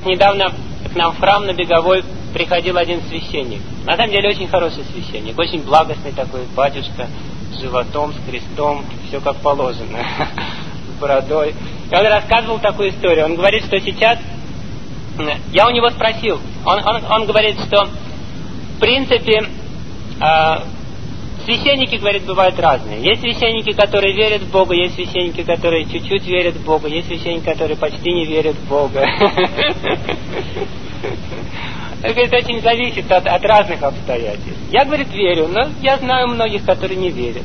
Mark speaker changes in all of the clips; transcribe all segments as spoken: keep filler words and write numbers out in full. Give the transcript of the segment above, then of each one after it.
Speaker 1: недавно к нам в храм на Беговой приходил один священник. На самом деле очень хороший священник, очень благостный такой батюшка, с животом, с крестом, все как положено, с бородой. И он рассказывал такую историю. Он говорит, что сейчас... Я у него спросил, он, он, он говорит, что в принципе э, священники, говорит, бывают разные. Есть священники, которые верят в Бога, есть священники, которые чуть-чуть верят в Бога, есть священники, которые почти не верят в Бога. Это, говорит, очень зависит от, от разных обстоятельств. Я, говорит, верю, но я знаю многих, которые не верят.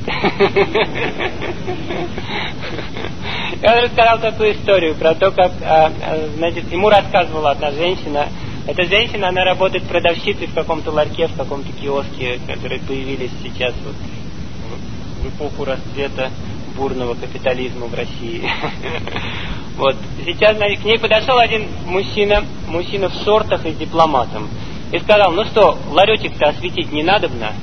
Speaker 1: Я рассказал такую историю про то, как, значит, ему рассказывала одна женщина. Эта женщина, она работает продавщицей в каком-то ларьке, в каком-то киоске, которые появились сейчас вот в эпоху расцвета бурного капитализма в России. Вот. Сейчас, значит, к ней подошел один мужчина, мужчина в шортах и с дипломатом, и сказал: ну что, ларечек-то осветить не надобно?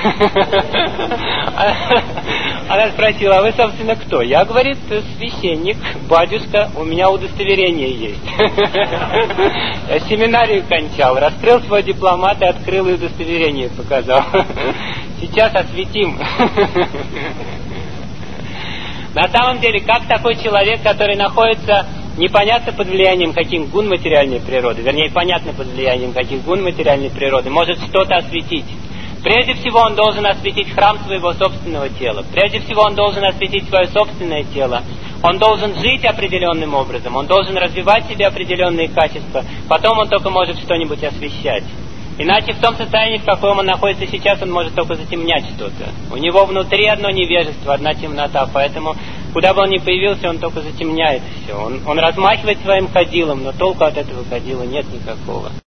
Speaker 1: Она спросила: а вы, собственно, кто? Я, говорит, священник, батюшка, у меня удостоверение есть. Я семинарию кончал, раскрыл свой дипломат и открыл, и удостоверение показал. Сейчас осветим. На самом деле, как такой человек, который находится непонятно под влиянием каких гун материальной природы, вернее, понятно под влиянием каких гун материальной природы, может что-то осветить? Прежде всего, он должен осветить храм своего собственного тела. Прежде всего, он должен осветить свое собственное тело. Он должен жить определенным образом. Он должен развивать в себе определенные качества. Потом он только может что-нибудь освещать. Иначе в том состоянии, в каком он находится сейчас, он может только затемнять что-то. У него внутри одно невежество, одна темнота. Поэтому, куда бы он ни появился, он только затемняет все. Он, он размахивает своим кадилом, но толку от этого кадила нет никакого.